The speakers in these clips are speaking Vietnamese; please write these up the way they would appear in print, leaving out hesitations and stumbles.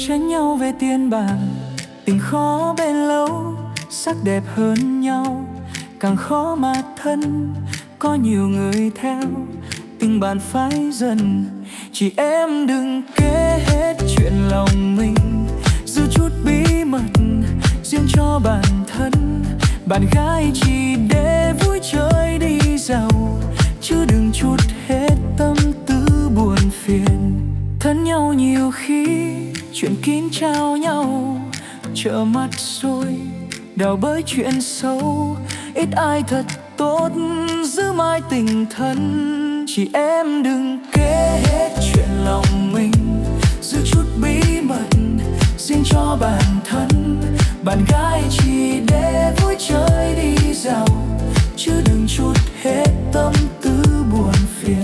tranh nhau về tiền bạc, tình khó bền lâu. Sắc đẹp hơn nhau càng khó mà thân, có nhiều người theo tình bạn phai dần. Chị em đừng kể hết chuyện lòng mình, giữ chút bí mật riêng cho bản thân. Bạn gái chỉ để vui chơi đi giàu, chứ đừng chút hết tâm tư buồn phiền. Thân nhau nhiều khi chuyện kín trao nhau, trợ mắt rồi đào bới chuyện sâu. Ít ai thật tốt giữ mãi tình thân. Chị em đừng kể hết chuyện lòng mình, giữ chút bí mật riêng cho bản thân. Bạn gái chỉ để vui chơi đi giàu, chứ đừng chút hết tâm tư buồn phiền.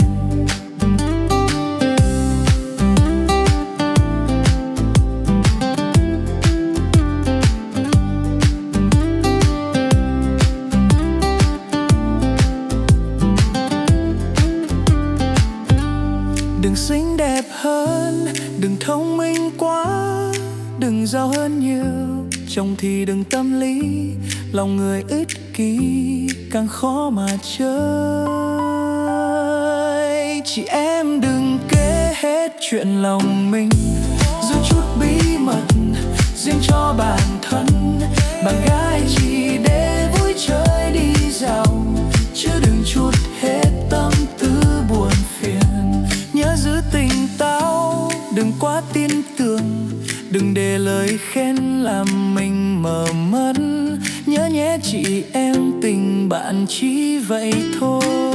Đừng xinh đẹp hơn, đừng thông minh quá, đừng giàu hơn nhiều. Chồng thì đừng tâm lý, lòng người ích kỷ càng khó mà chơi. Chị em đừng kể hết chuyện lòng mình, giữ chút bí mật riêng cho bản thân. Bạn gái chỉ để vui chơi đi giàu, chứ đừng chút hết tâm tư buồn phiền. Nhớ giữ tỉnh táo, đừng quá tin tưởng, đừng để lời khen làm mình mờ mất. Nhớ nhé chị em, tình bạn chỉ vậy thôi.